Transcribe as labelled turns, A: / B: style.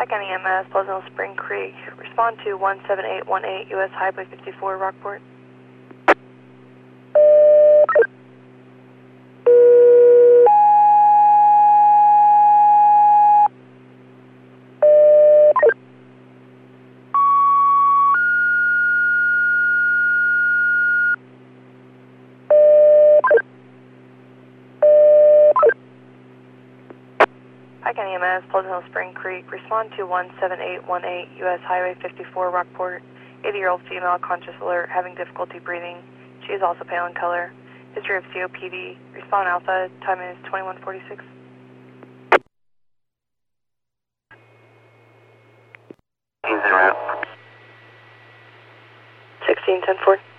A: County EMS, Pleasant Hill Spring Creek. Respond to 17818 US Highway 54, Rockport. County EMS, Pleasant Hill Spring Creek. Respond to 17818 US Highway 54, Rockport. 80-year-old female, conscious alert, having difficulty breathing. She is also pale in color. History of COPD. Respond Alpha. Time is 21:46. 1610-4.